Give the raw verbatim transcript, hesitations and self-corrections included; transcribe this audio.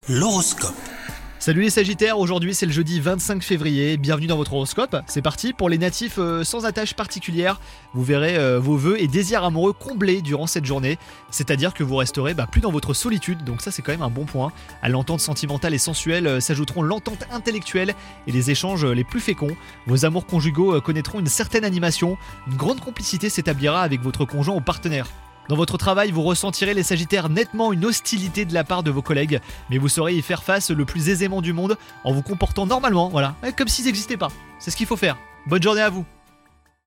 L'horoscope. Salut les Sagittaires, aujourd'hui c'est le jeudi vingt-cinq février, bienvenue dans votre horoscope. C'est parti pour les natifs euh, sans attache particulière. Vous verrez euh, vos vœux et désirs amoureux comblés durant cette journée. C'est-à-dire que vous resterez bah, plus dans votre solitude, donc ça c'est quand même un bon point. À l'entente sentimentale et sensuelle euh, s'ajouteront l'entente intellectuelle et les échanges euh, les plus féconds. Vos amours conjugaux euh, connaîtront une certaine animation. Une grande complicité s'établira avec votre conjoint ou partenaire. Dans votre travail, vous ressentirez les Sagittaires nettement une hostilité de la part de vos collègues, mais vous saurez y faire face le plus aisément du monde en vous comportant normalement, voilà, comme s'ils n'existaient pas. C'est ce qu'il faut faire. Bonne journée à vous.